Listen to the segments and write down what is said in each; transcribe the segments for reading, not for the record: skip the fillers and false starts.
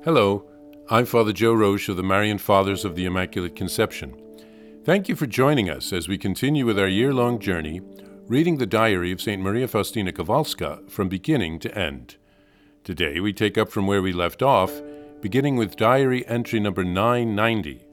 Hello, I'm Father Joe Roche of the Marian Fathers of the Immaculate Conception. Thank you for joining us as we continue with our year-long journey, reading the diary of St. Maria Faustina Kowalska from beginning to end. Today we take up from where we left off, beginning with diary entry number 990.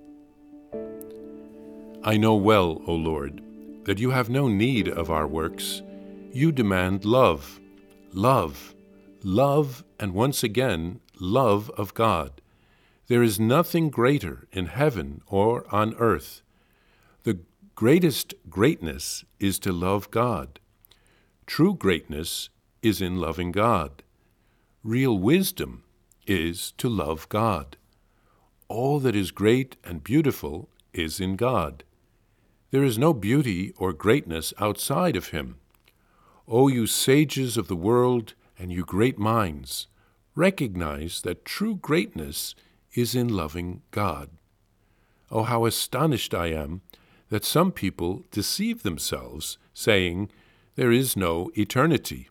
I know well, O Lord, that you have no need of our works. You demand love, love, love, and once again, love of God. There is nothing greater in heaven or on earth. The greatest greatness is to love God. True greatness is in loving God. Real wisdom is to love God. All that is great and beautiful is in God. There is no beauty or greatness outside of Him. O you sages of the world and you great minds, recognize that true greatness is in loving God. Oh, how astonished I am that some people deceive themselves, saying, there is no eternity.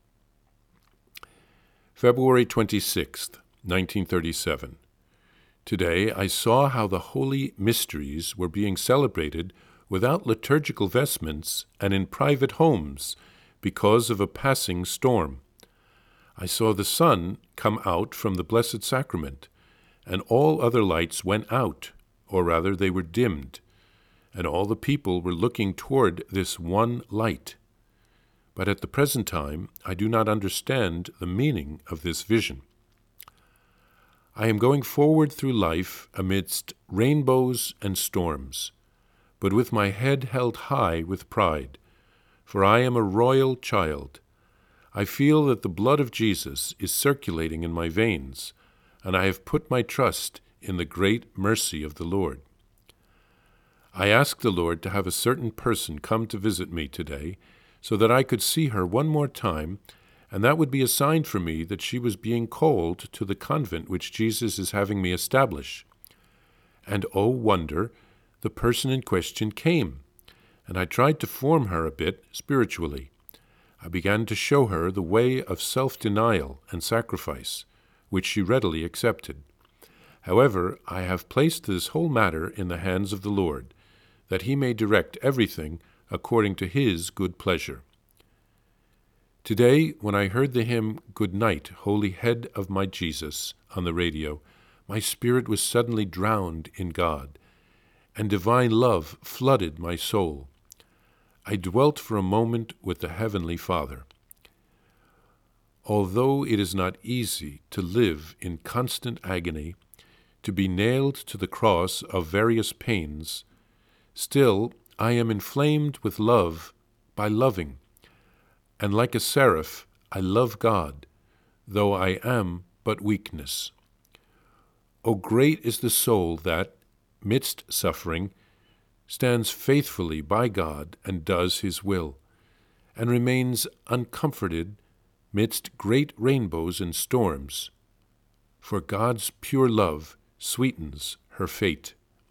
February 26th, 1937. Today I saw how the holy mysteries were being celebrated without liturgical vestments and in private homes because of a passing storm. I saw the sun come out from the Blessed Sacrament, and all other lights went out, or rather they were dimmed, and all the people were looking toward this one light. But at the present time I do not understand the meaning of this vision. I am going forward through life amidst rainbows and storms, but with my head held high with pride, for I am a royal child. I feel that the blood of Jesus is circulating in my veins, and I have put my trust in the great mercy of the Lord. I asked the Lord to have a certain person come to visit me today, so that I could see her one more time, and that would be a sign for me that she was being called to the convent which Jesus is having me establish. And oh wonder, the person in question came, and I tried to form her a bit spiritually. I began to show her the way of self-denial and sacrifice, which she readily accepted. However, I have placed this whole matter in the hands of the Lord, that He may direct everything according to His good pleasure. Today, when I heard the hymn, Good Night, Holy Head of my Jesus, on the radio, my spirit was suddenly drowned in God, and divine love flooded my soul. I dwelt for a moment with the Heavenly Father. Although it is not easy to live in constant agony, to be nailed to the cross of various pains, still I am inflamed with love by loving, and like a seraph I love God, though I am but weakness. O great is the soul that, midst suffering, stands faithfully by God and does His will, and remains uncomforted midst great rainbows and storms, for God's pure love sweetens her fate.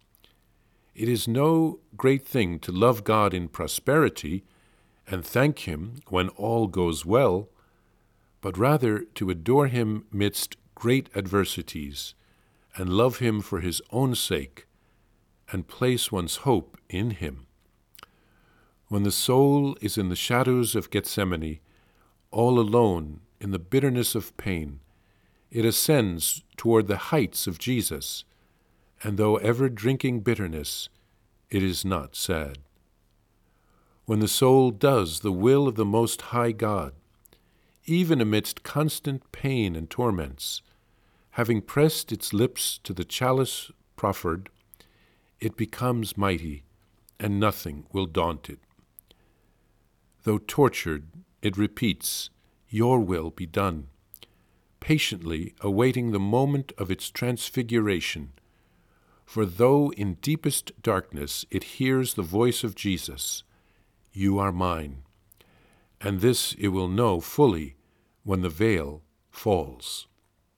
It is no great thing to love God in prosperity and thank Him when all goes well, but rather to adore Him midst great adversities and love Him for His own sake and place one's hope in Him. When the soul is in the shadows of Gethsemane, all alone in the bitterness of pain, it ascends toward the heights of Jesus, and though ever drinking bitterness, it is not sad. When the soul does the will of the Most High God, even amidst constant pain and torments, having pressed its lips to the chalice proffered, it becomes mighty, and nothing will daunt it. Though tortured, it repeats, Your will be done, patiently awaiting the moment of its transfiguration. For though in deepest darkness it hears the voice of Jesus, You are mine, and this it will know fully when the veil falls.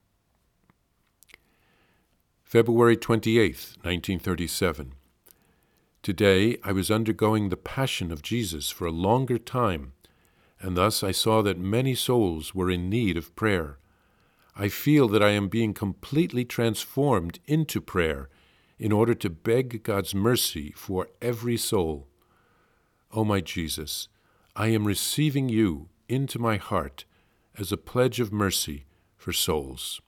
February 28th, 1937. Today I was undergoing the Passion of Jesus for a longer time, and thus I saw that many souls were in need of prayer. I feel that I am being completely transformed into prayer in order to beg God's mercy for every soul. O my Jesus, I am receiving you into my heart as a pledge of mercy for souls.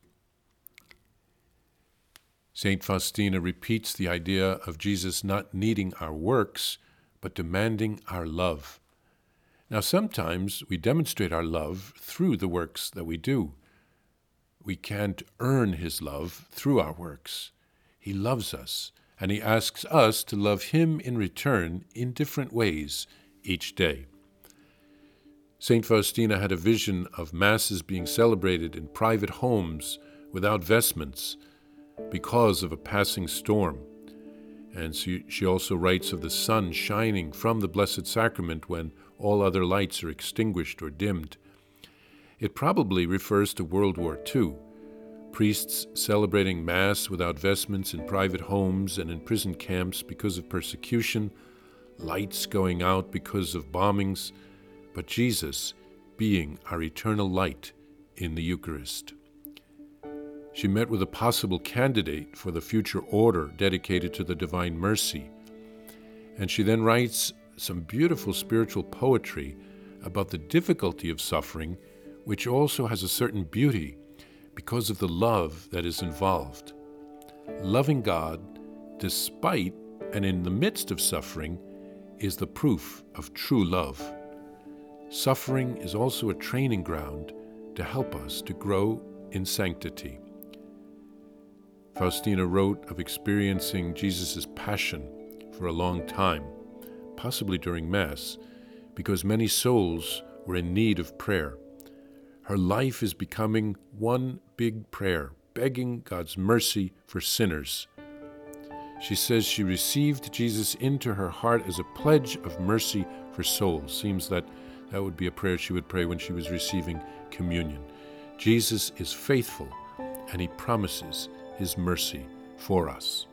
St. Faustina repeats the idea of Jesus not needing our works, but demanding our love. Now, sometimes we demonstrate our love through the works that we do. We can't earn his love through our works. He loves us, and he asks us to love him in return in different ways each day. St. Faustina had a vision of Masses being celebrated in private homes without vestments because of a passing storm. And she also writes of the sun shining from the Blessed Sacrament when all other lights are extinguished or dimmed. It probably refers to World War II. Priests celebrating Mass without vestments in private homes and in prison camps because of persecution, lights going out because of bombings, but Jesus being our eternal light in the Eucharist. She met with a possible candidate for the future order dedicated to the Divine Mercy, and she then writes some beautiful spiritual poetry about the difficulty of suffering, which also has a certain beauty because of the love that is involved. Loving God, despite and in the midst of suffering, is the proof of true love. Suffering is also a training ground to help us to grow in sanctity. Faustina wrote of experiencing Jesus' passion for a long time, possibly during Mass, because many souls were in need of prayer. Her life is becoming one big prayer, begging God's mercy for sinners. She says she received Jesus into her heart as a pledge of mercy for souls. Seems that would be a prayer she would pray when she was receiving communion. Jesus is faithful, and he promises his mercy for us.